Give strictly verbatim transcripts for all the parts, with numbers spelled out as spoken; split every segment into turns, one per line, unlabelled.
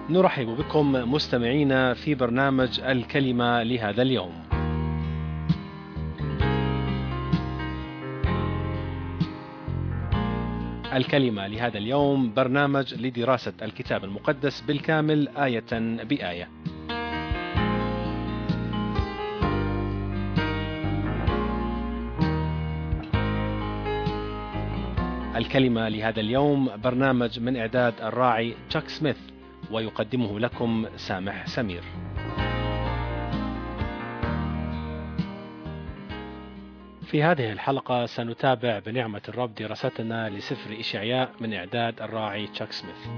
نرحب بكم مستمعينا في برنامج الكلمة لهذا اليوم. الكلمة لهذا اليوم برنامج لدراسة الكتاب المقدس بالكامل آية بآية. الكلمة لهذا اليوم برنامج من إعداد الراعي تشاك سميث، ويقدمه لكم سامح سمير. في هذه الحلقة سنتابع بنعمة الرب دراستنا لسفر إشعياء من إعداد الراعي تشاك سميث.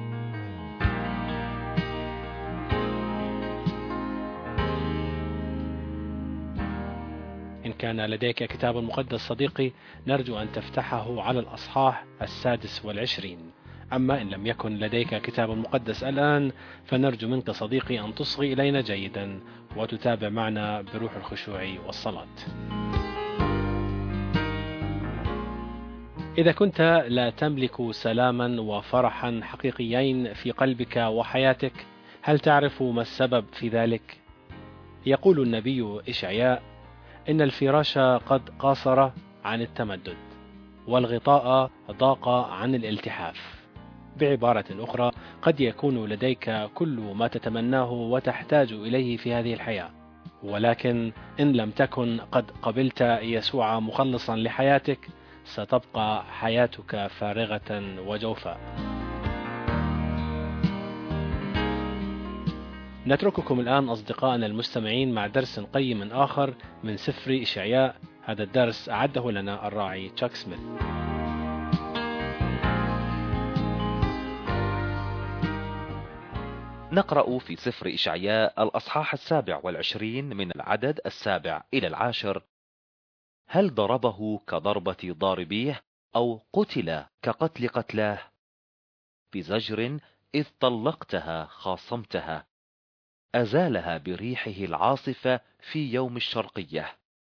إن كان لديك كتاب مقدس صديقي، نرجو أن تفتحه على الأصحاح السادس والعشرين. أما إن لم يكن لديك كتاب مقدس الآن، فنرجو منك صديقي أن تصغي إلينا جيدا وتتابع معنا بروح الخشوع والصلاة. إذا كنت لا تملك سلاما وفرحا حقيقيين في قلبك وحياتك، هل تعرف ما السبب في ذلك؟ يقول النبي إشعياء: إن الفراش قد قاصر عن التمدد، والغطاء ضاق عن الالتحاف. بعبارة أخرى، قد يكون لديك كل ما تتمناه وتحتاج إليه في هذه الحياة، ولكن إن لم تكن قد قبلت يسوع مخلصا لحياتك، ستبقى حياتك فارغة وجوفاء. نترككم الآن أصدقائنا المستمعين مع درس قيم آخر من سفر إشعياء. هذا الدرس أعده لنا الراعي تشاك سميث.
نقرأ في سفر إشعياء الأصحاح السابع والعشرين من العدد السابع إلى العاشر: هل ضربه كضربة ضاربيه، أو قتل كقتل قتلاه؟ بزجر إذ طلقتها خاصمتها، أزالها بريحه العاصفة في يوم الشرقية.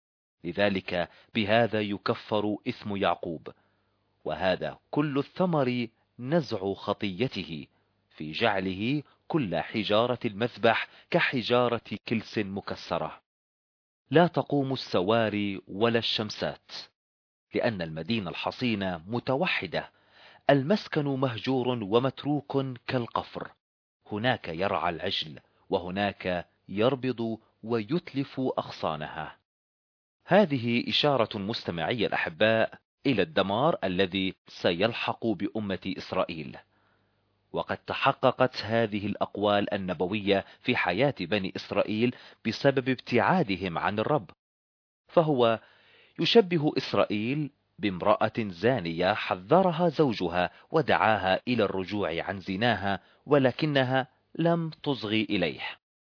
لذلك بهذا يكفر إثم يعقوب، وهذا كل الثمر نزع خطيته، في جعله كل حجارة المذبح كحجارة كلس مكسرة. لا تقوم السواري ولا الشمسات، لأن المدينة الحصينة متوحدة، المسكن مهجور ومتروك كالقفر. هناك يرعى العجل، وهناك يربض ويتلف أغصانها. هذه إشارة مستمعي الأحباء إلى الدمار الذي سيلحق بأمة إسرائيل، وقد تحققت هذه الأقوال النبوية في حياة بني إسرائيل بسبب ابتعادهم عن الرب. فهو يشبه إسرائيل بامرأة زانية حذرها زوجها ودعاها إلى الرجوع عن زناها، ولكنها لم تصغي إليه،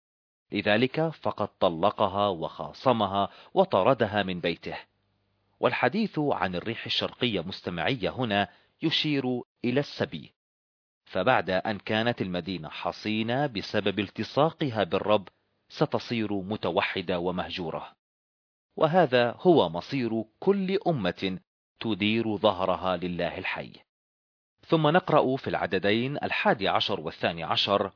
لذلك فقد طلقها وخاصمها وطردها من بيته. والحديث عن الريح الشرقية مستمعية هنا يشير إلى السبي، فبعد أن كانت المدينة حصينة بسبب التصاقها بالرب، ستصير متوحدة ومهجورة. وهذا هو مصير كل أمة تدير ظهرها لله الحي. ثم نقرأ في العددين الحادي عشر والثاني عشر: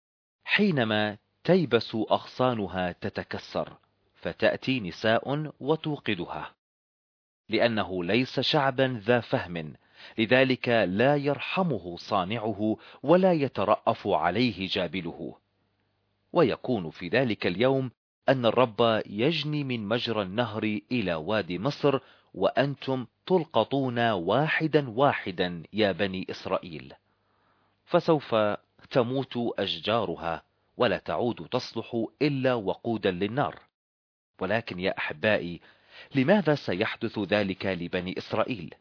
حينما تيبس أغصانها تتكسر، فتأتي نساء وتوقدها، لأنه ليس شعبا ذا فهم، لذلك لا يرحمه صانعه ولا يترأف عليه جابله. ويكون في ذلك اليوم أن الرب يجني من مجرى النهر إلى وادي مصر، وأنتم تلقطون واحدا واحدا يا بني إسرائيل. فسوف تموت أشجارها، ولا تعود تصلح إلا وقودا للنار. ولكن يا أحبائي، لماذا سيحدث ذلك لبني إسرائيل؟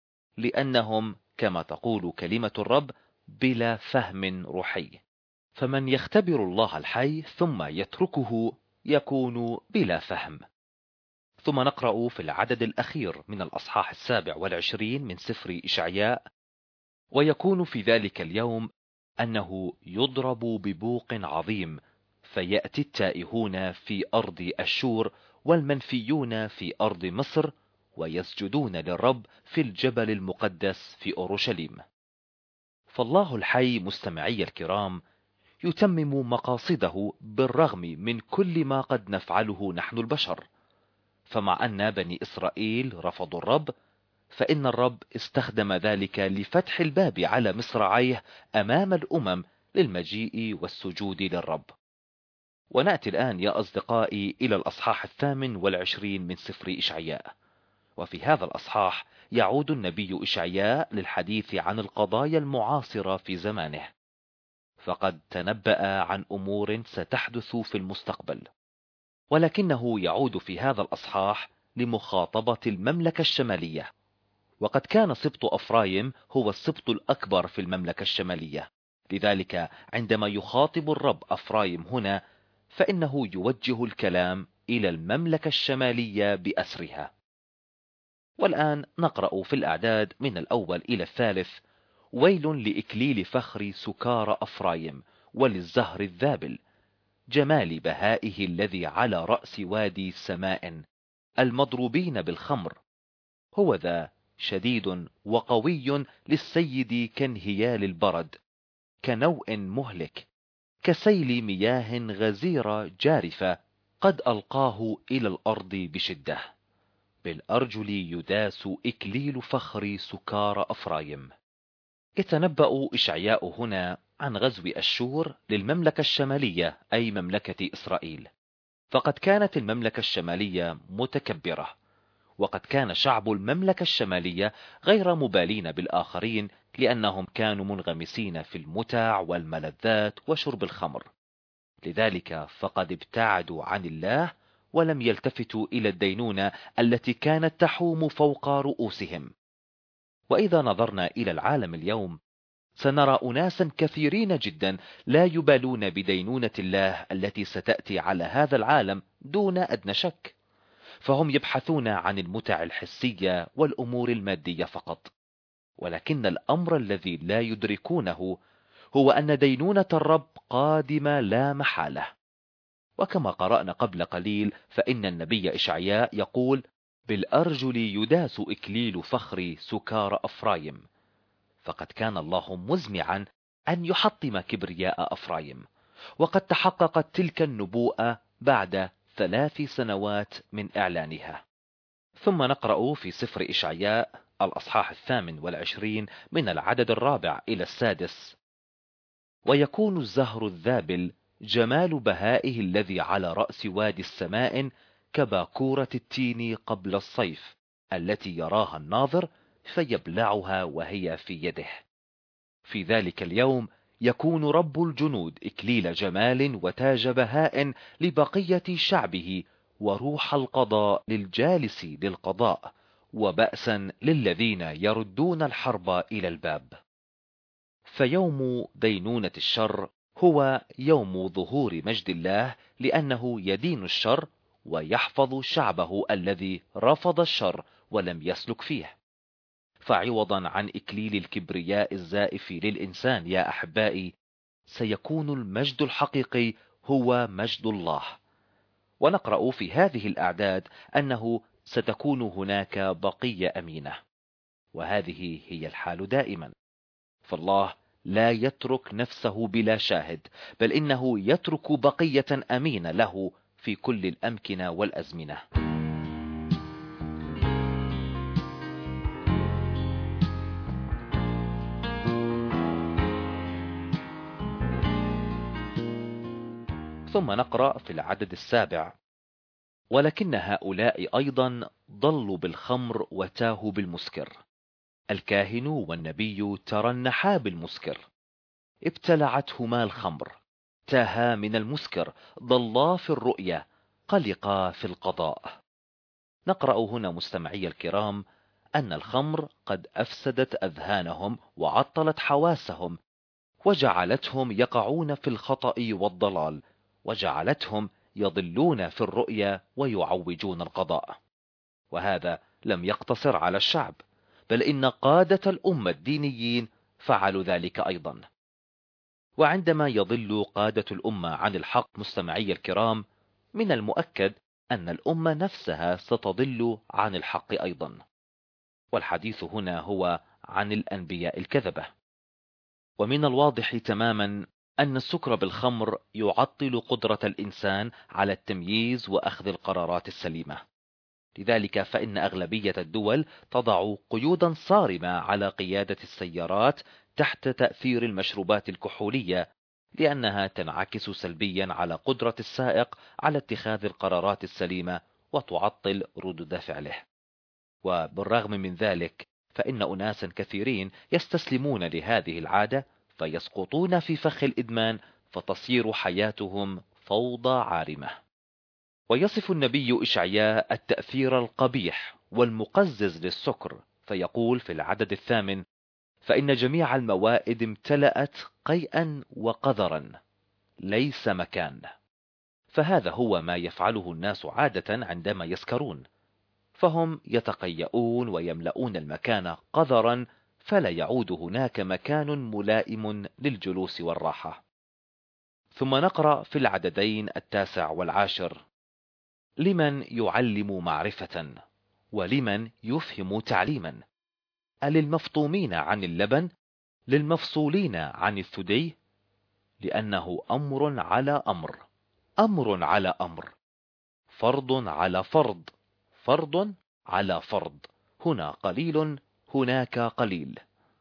لأنهم كما تقول كلمة الرب بلا فهم روحي. فمن يختبر الله الحي ثم يتركه يكون بلا فهم. ثم نقرأ في العدد الأخير من الأصحاح السابع والعشرين من سفر إشعياء: ويكون في ذلك اليوم أنه يضرب ببوق عظيم، فيأتي التائهون في أرض أشور والمنفيون في أرض مصر، ويسجدون للرب في الجبل المقدس في أورشليم. فالله الحي مستمعي الكرام يتمم مقاصده بالرغم من كل ما قد نفعله نحن البشر. فمع أن بني إسرائيل رفضوا الرب، فإن الرب استخدم ذلك لفتح الباب على مصراعيه أمام الأمم للمجيء والسجود للرب. ونأتي الآن يا أصدقائي إلى الأصحاح الثامن والعشرين من سفر إشعياء. وفي هذا الأصحاح يعود النبي إشعياء للحديث عن القضايا المعاصرة في زمانه، فقد تنبأ عن أمور ستحدث في المستقبل، ولكنه يعود في هذا الأصحاح لمخاطبة المملكة الشمالية. وقد كان سبط أفرايم هو السبط الأكبر في المملكة الشمالية، لذلك عندما يخاطب الرب أفرايم هنا فإنه يوجه الكلام إلى المملكة الشمالية بأسرها. والآن نقرأ في الأعداد من الأول إلى الثالث: ويل لإكليل فخر سكار أفرايم وللزهر الذابل، جمال بهائه الذي على رأس وادي سماء، المضروبين بالخمر. هو ذا شديد وقوي للسيد كانهيال البرد، كنوء مهلك، كسيل مياه غزيرة جارفة، قد ألقاه إلى الأرض بشدة. بالأرجل يداس إكليل فخر سكار أفرايم. يتنبأ إشعياء هنا عن غزو أشور للمملكة الشمالية، أي مملكة إسرائيل. فقد كانت المملكة الشمالية متكبرة، وقد كان شعب المملكة الشمالية غير مبالين بالآخرين، لأنهم كانوا منغمسين في المتع والملذات وشرب الخمر. لذلك فقد ابتعدوا عن الله ولم يلتفتوا إلى الدينونة التي كانت تحوم فوق رؤوسهم. وإذا نظرنا إلى العالم اليوم سنرى أناسا كثيرين جدا لا يبالون بدينونة الله التي ستأتي على هذا العالم دون أدنى شك، فهم يبحثون عن المتع الحسية والأمور المادية فقط. ولكن الأمر الذي لا يدركونه هو أن دينونة الرب قادمة لا محالة. وكما قرأنا قبل قليل فإن النبي إشعياء يقول: بالأرجل يداس إكليل فخر سكار أفرايم. فقد كان الله مزمعا أن يحطم كبرياء أفرايم، وقد تحققت تلك النبوءة بعد ثلاث سنوات من إعلانها. ثم نقرأ في سفر إشعياء الأصحاح الثامن والعشرين من العدد الرابع إلى السادس: ويكون الزهر الذابل جمال بهائه الذي على رأس وادي السماء، كباكورة التين قبل الصيف التي يراها الناظر فيبلعها وهي في يده. في ذلك اليوم يكون رب الجنود إكليل جمال وتاج بهاء لبقية شعبه، وروح القضاء للجالس للقضاء، وبأسا للذين يردون الحرب إلى الباب. فيوم دينونة الشر هو يوم ظهور مجد الله، لأنه يدين الشر ويحفظ شعبه الذي رفض الشر ولم يسلك فيه. فعوضا عن إكليل الكبرياء الزائف للإنسان يا أحبائي، سيكون المجد الحقيقي هو مجد الله. ونقرأ في هذه الأعداد أنه ستكون هناك بقية أمينة، وهذه هي الحال دائما. فالله لا يترك نفسه بلا شاهد، بل إنه يترك بقية أمينة له في كل الأمكنة والأزمنة. ثم نقرأ في العدد السابع: ولكن هؤلاء أيضا ضلوا بالخمر وتاهوا بالمسكر، الكاهن والنبي ترنحا بالمسكر، ابتلعتهما الخمر، تاها من المسكر، ضلا في الرؤيا، قلقا في القضاء. نقرأ هنا مستمعي الكرام أن الخمر قد أفسدت أذهانهم وعطلت حواسهم، وجعلتهم يقعون في الخطأ والضلال، وجعلتهم يضلون في الرؤيا ويعوجون القضاء. وهذا لم يقتصر على الشعب، بل إن قادة الأمة الدينيين فعلوا ذلك أيضا. وعندما يضل قادة الأمة عن الحق مستمعي الكرام، من المؤكد أن الأمة نفسها ستضل عن الحق أيضا. والحديث هنا هو عن الأنبياء الكذبة. ومن الواضح تماما أن السكر بالخمر يعطل قدرة الإنسان على التمييز وأخذ القرارات السليمة. لذلك فإن أغلبية الدول تضع قيودا صارمة على قيادة السيارات تحت تأثير المشروبات الكحولية، لأنها تنعكس سلبيا على قدرة السائق على اتخاذ القرارات السليمة وتعطل ردود فعله. وبالرغم من ذلك فإن أناسا كثيرين يستسلمون لهذه العادة فيسقطون في فخ الإدمان، فتصير حياتهم فوضى عارمة. ويصف النبي إشعياء التأثير القبيح والمقزز للسكر، فيقول في العدد الثامن: فإن جميع الموائد امتلأت قيئا وقذرا، ليس مكان. فهذا هو ما يفعله الناس عادة عندما يسكرون، فهم يتقيؤون ويملؤون المكان قذرا، فلا يعود هناك مكان ملائم للجلوس والراحة. ثم نقرأ في العددين التاسع والعاشر: لمن يعلم معرفة ولمن يفهم تعليما، أللمفطومين عن اللبن للمفصولين عن الثدي، لأنه أمر على أمر، أمر على أمر، فرض على فرض، فرض على فرض، هنا قليل هناك قليل.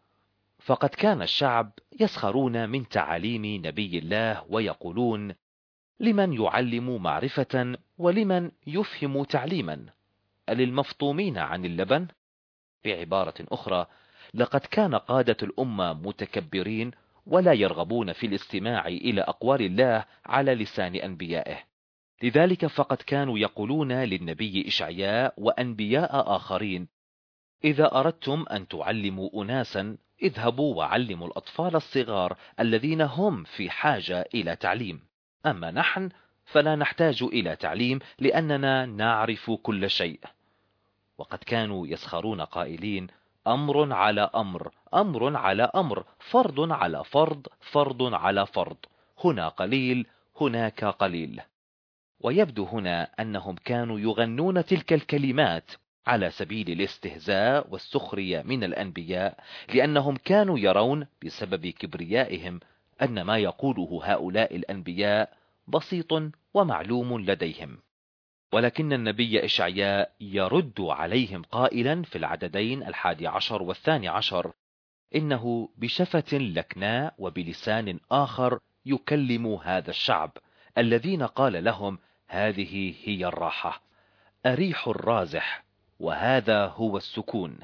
فقد كان الشعب يسخرون من تعاليم نبي الله ويقولون: لمن يعلم معرفة ولمن يفهم تعليما، أللمفطومين عن اللبن. بعبارة أخرى، لقد كان قادة الأمة متكبرين ولا يرغبون في الاستماع إلى أقوال الله على لسان أنبيائه. لذلك فقد كانوا يقولون للنبي إشعياء وأنبياء آخرين: إذا أردتم أن تعلموا أناسا اذهبوا وعلموا الأطفال الصغار الذين هم في حاجة إلى تعليم، أما نحن فلا نحتاج إلى تعليم لأننا نعرف كل شيء. وقد كانوا يسخرون قائلين: أمر على أمر، أمر على أمر، فرض على فرض، فرض على فرض، هنا قليل هناك قليل. ويبدو هنا أنهم كانوا يغنون تلك الكلمات على سبيل الاستهزاء والسخرية من الأنبياء، لأنهم كانوا يرون بسبب كبريائهم أن ما يقوله هؤلاء الأنبياء بسيط ومعلوم لديهم. ولكن النبي إشعياء يرد عليهم قائلا في العددين الحادي عشر والثاني عشر: إنه بشفة لكناء وبلسان آخر يكلم هذا الشعب الذين قال لهم: هذه هي الراحة، أريح الرازح، وهذا هو السكون،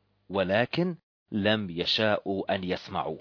ولكن لم يشاءوا أن يسمعوا.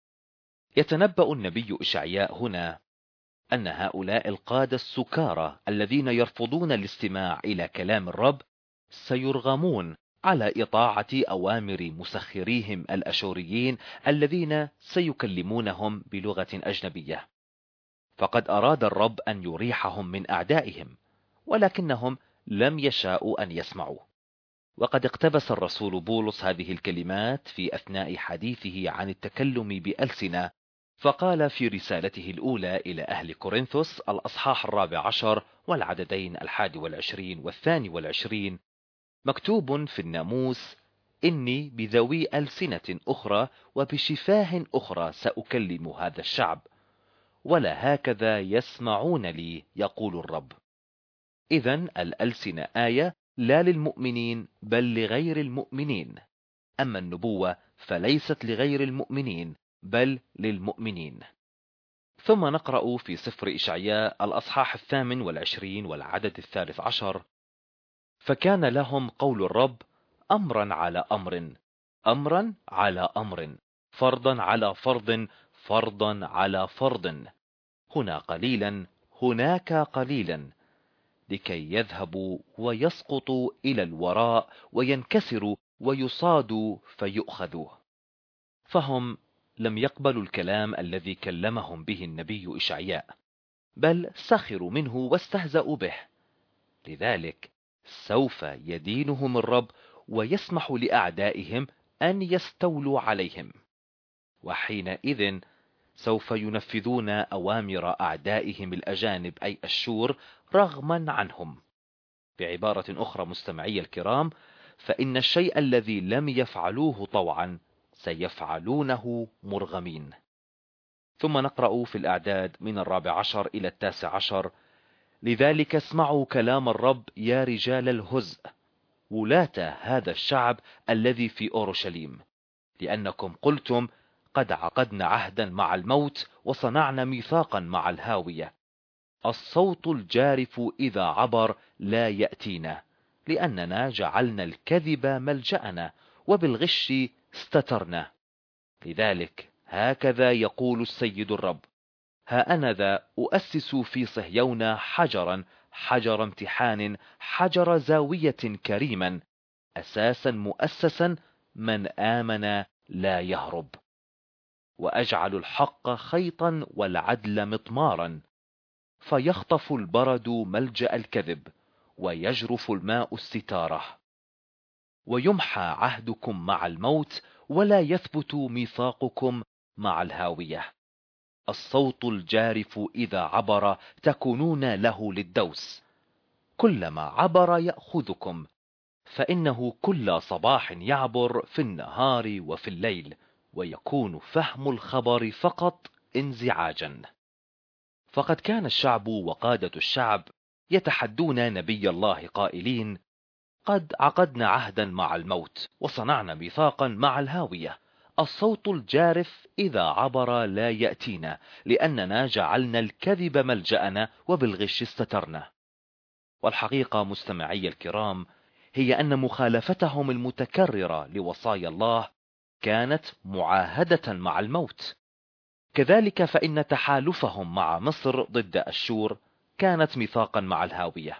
يتنبأ النبي إشعياء هنا أن هؤلاء القادة السكارى الذين يرفضون الاستماع إلى كلام الرب سيرغمون على إطاعة أوامر مسخريهم الأشوريين الذين سيكلمونهم بلغة أجنبية. فقد أراد الرب أن يريحهم من أعدائهم، ولكنهم لم يشاءوا أن يسمعوا. وقد اقتبس الرسول بولس هذه الكلمات في أثناء حديثه عن التكلم بألسنة، فقال في رسالته الأولى إلى أهل كورنثوس الأصحاح الرابع عشر والعددين الحادي والعشرين والثاني والعشرين: مكتوب في الناموس: إني بذوي ألسنة أخرى وبشفاه أخرى سأكلم هذا الشعب، ولا هكذا يسمعون لي، يقول الرب. إذن الألسنة آية لا للمؤمنين بل لغير المؤمنين، أما النبوة فليست لغير المؤمنين بل للمؤمنين. ثم نقرأ في سفر إشعياء الأصحاح الثامن والعشرين والعدد الثالث عشر: فكان لهم قول الرب أمرا على أمر، أمرا على أمر، فرضا على فرض، فرضا على فرض، هنا قليلا هناك قليلا، لكي يذهبوا ويسقطوا إلى الوراء وينكسروا ويصادوا فيؤخذوا. فهم لم يقبلوا الكلام الذي كلمهم به النبي إشعياء، بل سخروا منه واستهزأوا به. لذلك سوف يدينهم الرب ويسمح لأعدائهم أن يستولوا عليهم، وحينئذ سوف ينفذون أوامر أعدائهم الأجانب أي الشور رغما عنهم. بعبارة أخرى مستمعي الكرام، فإن الشيء الذي لم يفعلوه طوعا سيفعلونه مرغمين. ثم نقرأ في الأعداد من الرابع عشر إلى التاسع عشر: لذلك اسمعوا كلام الرب يا رجال الهزء، ولاة هذا الشعب الذي في أورشليم، لأنكم قلتم قد عقدنا عهدا مع الموت وصنعنا ميثاقا مع الهاوية. الصوت الجارف إذا عبر لا يأتينا، لأننا جعلنا الكذب ملجأنا وبالغش استترنا. لذلك هكذا يقول السيد الرب: ها أنا ذا أؤسس في صهيون حجرا، حجر امتحان، حجر زاوية كريما، أساسا مؤسسا، من آمن لا يهرب. وأجعل الحق خيطا والعدل مطمارا، فيخطف البرد ملجأ الكذب، ويجرف الماء الستارة. ويمحى عهدكم مع الموت، ولا يثبت ميثاقكم مع الهاوية. الصوت الجارف إذا عبر تكونون له للدوس، كلما عبر يأخذكم، فإنه كل صباح يعبر في النهار وفي الليل، ويكون فهم الخبر فقط انزعاجا. فقد كان الشعب وقادة الشعب يتحدون نبي الله قائلين: قد عقدنا عهدا مع الموت وصنعنا ميثاقا مع الهاوية. الصوت الجارف إذا عبر لا يأتينا، لأننا جعلنا الكذب ملجأنا وبالغش استترنا. والحقيقة مستمعي الكرام هي أن مخالفتهم المتكررة لوصايا الله كانت معاهدة مع الموت. كذلك فإن تحالفهم مع مصر ضد أشور كانت ميثاقا مع الهاوية.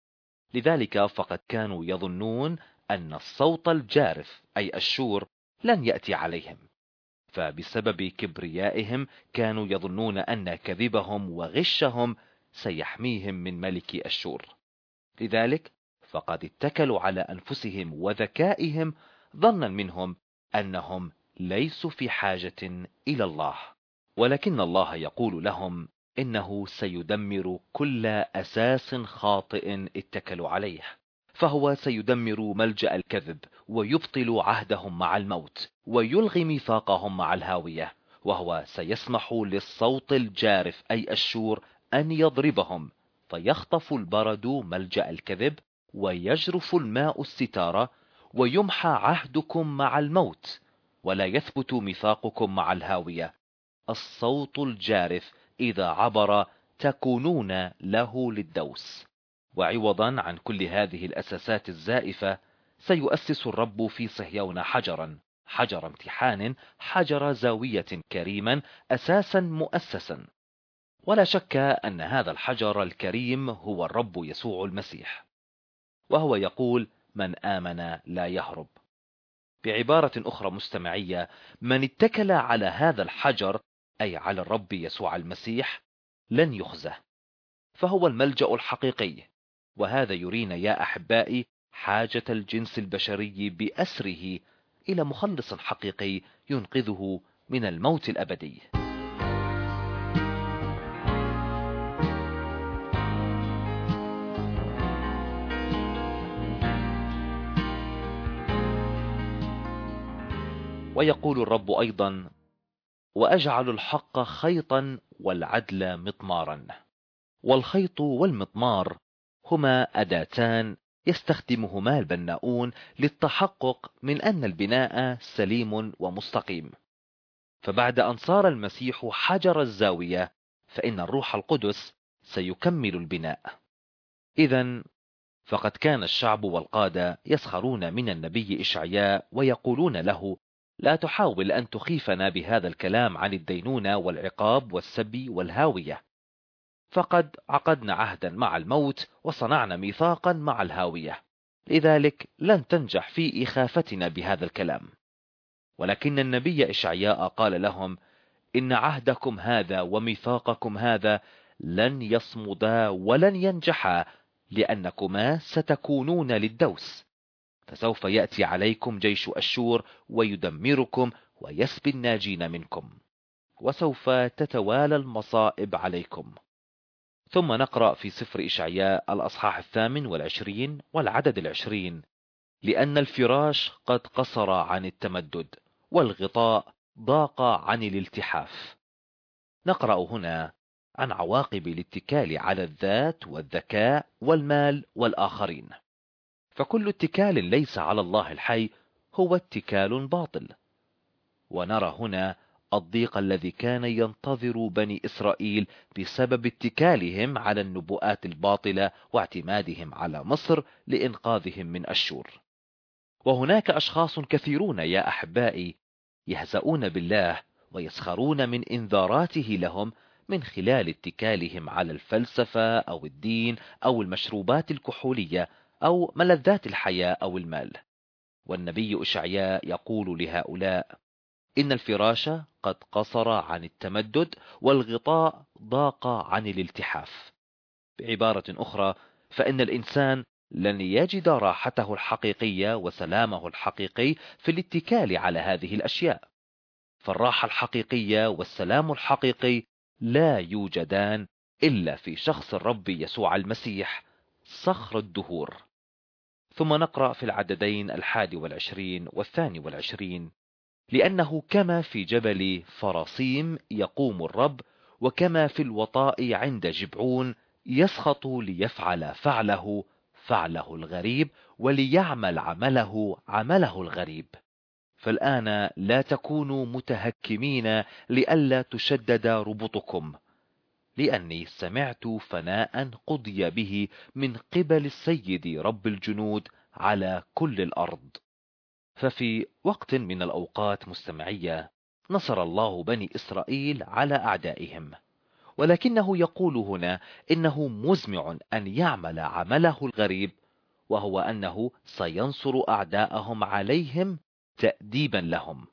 لذلك فقد كانوا يظنون أن الصوت الجارف أي أشور لن يأتي عليهم، فبسبب كبريائهم كانوا يظنون أن كذبهم وغشهم سيحميهم من ملك أشور. لذلك فقد اتكلوا على أنفسهم وذكائهم، ظنا منهم أنهم ليسوا في حاجة إلى الله. ولكن الله يقول لهم إنه سيدمر كل أساس خاطئ اتكلوا عليه، فهو سيدمر ملجأ الكذب، ويبطل عهدهم مع الموت، ويلغي ميثاقهم مع الهاوية، وهو سيسمح للصوت الجارف أي أشور أن يضربهم، فيخطف البرد ملجأ الكذب، ويجرف الماء الستارة، ويمحى عهدكم مع الموت، ولا يثبت ميثاقكم مع الهاوية. الصوت الجارف إذا عبر تكونون له للدوس. وعوضا عن كل هذه الأساسات الزائفة سيؤسس الرب في صهيون حجرا، حجر امتحان، حجر زاوية كريما، أساسا مؤسسا. ولا شك أن هذا الحجر الكريم هو الرب يسوع المسيح، وهو يقول: من آمن لا يهرب. بعبارة أخرى مستمعية، من اتكل على هذا الحجر أي على الرب يسوع المسيح لن يخزى، فهو الملجأ الحقيقي. وهذا يرينا يا أحبائي حاجة الجنس البشري بأسره إلى مخلص حقيقي ينقذه من الموت الأبدي. ويقول الرب أيضا: وأجعل الحق خيطا والعدل مطمارا. والخيط والمطمار هما أداتان يستخدمهما البناؤون للتحقق من أن البناء سليم ومستقيم. فبعد أن صار المسيح حجر الزاوية، فإن الروح القدس سيكمل البناء. إذن فقد كان الشعب والقادة يسخرون من النبي إشعياء ويقولون له: لا تحاول أن تخيفنا بهذا الكلام عن الدينونة والعقاب والسبي والهاوية، فقد عقدنا عهدا مع الموت وصنعنا ميثاقا مع الهاوية، لذلك لن تنجح في إخافتنا بهذا الكلام. ولكن النبي إشعياء قال لهم: إن عهدكم هذا وميثاقكم هذا لن يصمدا ولن ينجحا، لأنكما ستكونون للدوس، فسوف يأتي عليكم جيش أشور ويدمركم ويسبي الناجين منكم، وسوف تتوالى المصائب عليكم. ثم نقرأ في سفر إشعياء الأصحاح الثامن والعشرين والعدد العشرين: لأن الفراش قد قصر عن التمدد، والغطاء ضاق عن الالتحاف. نقرأ هنا عن عواقب الاتكال على الذات والذكاء والمال والآخرين. فكل اتكال ليس على الله الحي هو اتكال باطل. ونرى هنا الضيق الذي كان ينتظر بني إسرائيل بسبب اتكالهم على النبوءات الباطلة واعتمادهم على مصر لإنقاذهم من أشور. وهناك أشخاص كثيرون يا أحبائي يهزؤون بالله ويسخرون من إنذاراته لهم من خلال اتكالهم على الفلسفة أو الدين أو المشروبات الكحولية أو ملذات الحياة أو المال. والنبي إشعياء يقول لهؤلاء: إن الفراش قد قصر عن التمدد والغطاء ضاق عن الالتحاف. بعبارة أخرى، فإن الإنسان لن يجد راحته الحقيقية وسلامه الحقيقي في الاتكال على هذه الأشياء. فالراحة الحقيقية والسلام الحقيقي لا يوجدان إلا في شخص الرب يسوع المسيح صخر الدهور. ثم نقرأ في العددين الحادي والعشرين والثاني والعشرين: لأنه كما في جبل فراسيم يقوم الرب، وكما في الوطاء عند جبعون يسخط ليفعل فعله فعله الغريب وليعمل عمله عمله الغريب. فالآن لا تكونوا متهكمين لئلا تشدد ربطكم، لأني سمعت فناء قضي به من قبل السيد رب الجنود على كل الأرض. ففي وقت من الأوقات مستمعية نصر الله بني إسرائيل على أعدائهم، ولكنه يقول هنا إنه مزمع أن يعمل عمله الغريب، وهو أنه سينصر أعداءهم عليهم تأديبا لهم.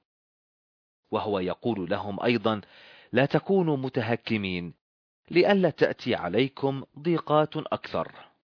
وهو يقول لهم أيضا: لا تكونوا متهكمين لئلا تأتي عليكم ضيقات أكثر.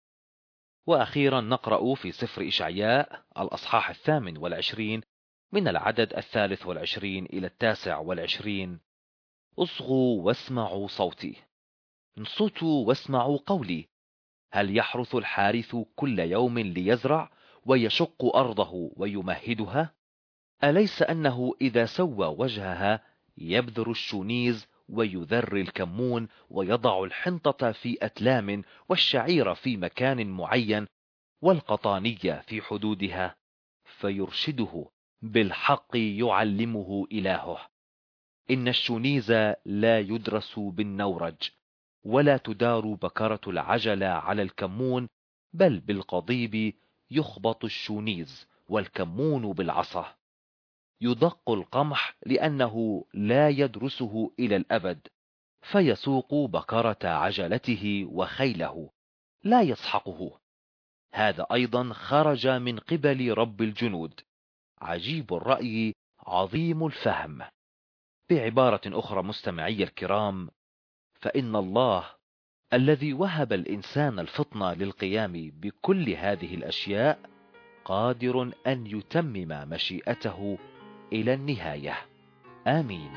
وأخيرا نقرأ في سفر إشعياء الأصحاح الثامن والعشرين من العدد الثالث والعشرين إلى التاسع والعشرين: اصغوا واسمعوا صوتي، انصتوا واسمعوا قولي. هل يحرث الحارث كل يوم ليزرع ويشق أرضه ويمهدها؟ أليس أنه إذا سوى وجهها يبذر الشونيز ويذر الكمون ويضع الحنطة في أتلام والشعير في مكان معين والقطانية في حدودها، فيرشده بالحق يعلمه إلهه. إن الشونيز لا يدرس بالنورج، ولا تدار بكرة العجلة على الكمون، بل بالقضيب يخبط الشونيز والكمون بالعصا. يدق القمح لأنه لا يدرسه إلى الأبد، فيسوق بكرة عجلته وخيله لا يسحقه. هذا أيضا خرج من قبل رب الجنود، عجيب الرأي عظيم الفهم. بعبارة أخرى مستمعي الكرام، فإن الله الذي وهب الإنسان الفطنة للقيام بكل هذه الأشياء قادر أن يتمم مشيئته إلى النهاية. آمين.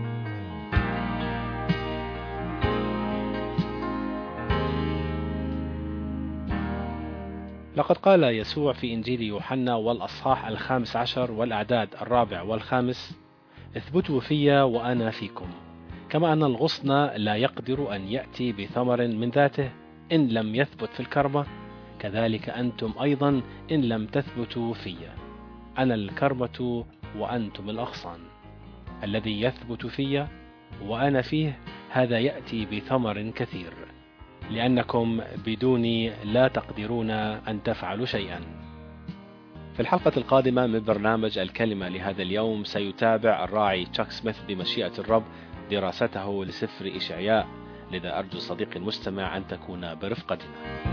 لقد قال يسوع في إنجيل يوحنا والأصحاح الخامس عشر والأعداد الرابع والخامس: اثبتوا في وأنا فيكم، كما أن الغصن لا يقدر أن يأتي بثمر من ذاته إن لم يثبت في الكرمة، كذلك أنتم أيضا إن لم تثبتوا في. أنا الكرمة وأنتم الأغصان. الذي يثبت في وأنا فيه هذا يأتي بثمر كثير، لأنكم بدوني لا تقدرون أن تفعلوا شيئا. في الحلقة القادمة من برنامج الكلمة لهذا اليوم سيتابع الراعي تشاك سميث بمشيئة الرب دراسته لسفر إشعياء، لذا أرجو صديقي المستمع أن تكون برفقتنا.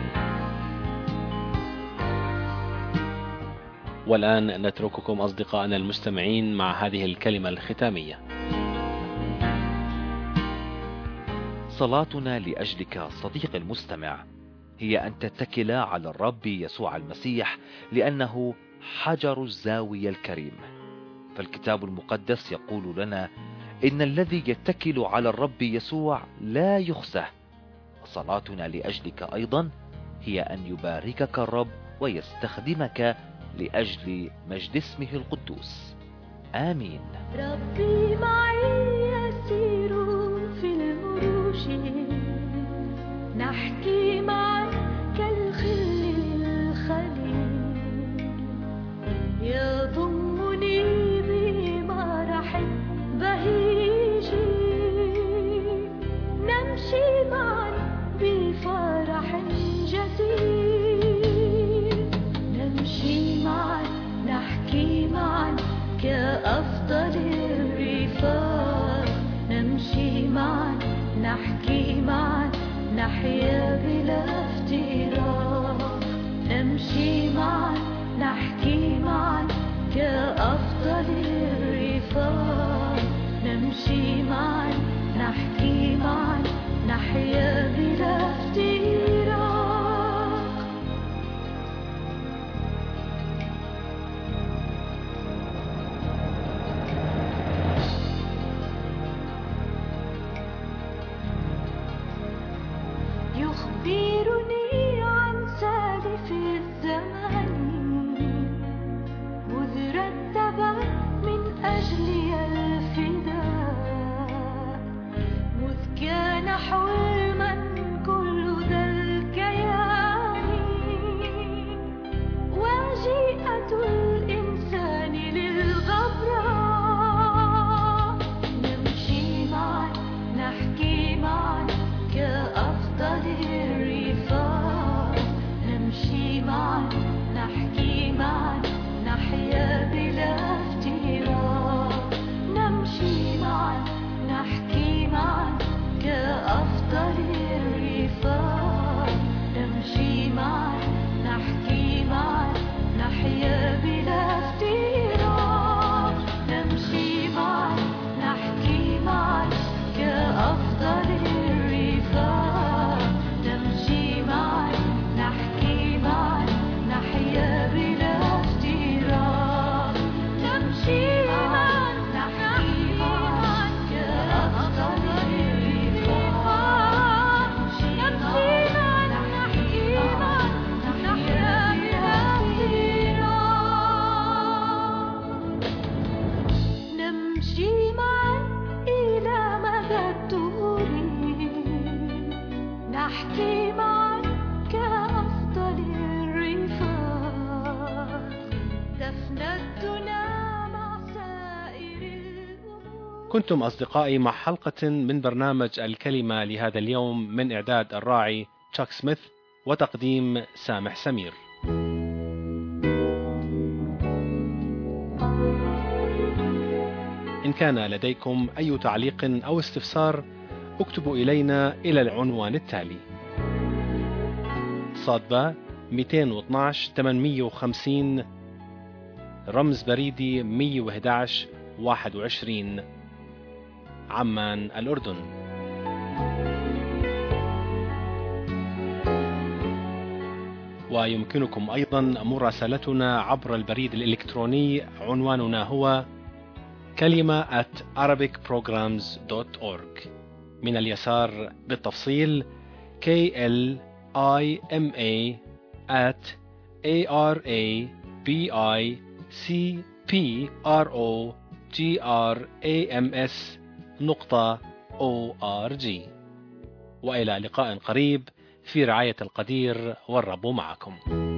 والآن نترككم أصدقائنا المستمعين مع هذه الكلمة الختامية.
صلاتنا لأجلك صديق المستمع هي أن تتكل على الرب يسوع المسيح، لأنه حجر الزاوية الكريم. فالكتاب المقدس يقول لنا إن الذي يتكل على الرب يسوع لا يخزى. صلاتنا لأجلك أيضا هي أن يباركك الرب ويستخدمك لأجل مجد اسمه القدوس. آمين.
ربي معي يسير في نحكي معك كالخل الخليل يضمني بمرح بهيج نمشي معا بفرح جزيل نمشي معا نحكي معا كأفضل الرفاق نمشي معا نحكي معا نحيا بلا افتراق نمشي معا نحكي معا كأفضل الرفاق نمشي معا نحكي معا نحيا بلا افتراق يخبرني عن سالف الزمان مذ رتب من أجلي الفداء مذ كان حلما كل ذا الكيان وجيئة الإنسان للغبراء نمشي معا نحكي معا كأفضل الرفاق نمشي معا نحكي معا نحيا بلا افتراق نمشي معا نحكي معا كأفضل الرفاق نمشي معا نحكي معا نحيا بلا افتراق نمشي معا نحكي معا كأفضل الرفاق نمشي معا نحكي معا نحيا بلا افتراق نمشي معا نحكي معا كأفضل الرفاق نمشي معا نحكي معا نحيا بلا افتراق نمشي معا إلى مدى الدهور نحكي معا كأفضل الرفاق دفنتنا مع سائر الأمور.
كنتم أصدقائي مع حلقة من برنامج الكلمة لهذا اليوم من إعداد الراعي تشاك سميث وتقديم سامح سمير. إن كان لديكم أي تعليق أو استفسار اكتبوا إلينا إلى العنوان التالي: صادبة مئتين واثناشر ثمانمئة وخمسين رمز بريدي مئة وأحد عشر واحد وعشرين عمان الأردن. ويمكنكم أيضا مراسلتنا عبر البريد الإلكتروني، عنواننا هو كلمة at arabic programs dot org. من اليسار بالتفصيل K L I M A at A R A B I C P R O G R A M S نقطة O R G. وإلى لقاء قريب في رعاية القدير والرب معكم.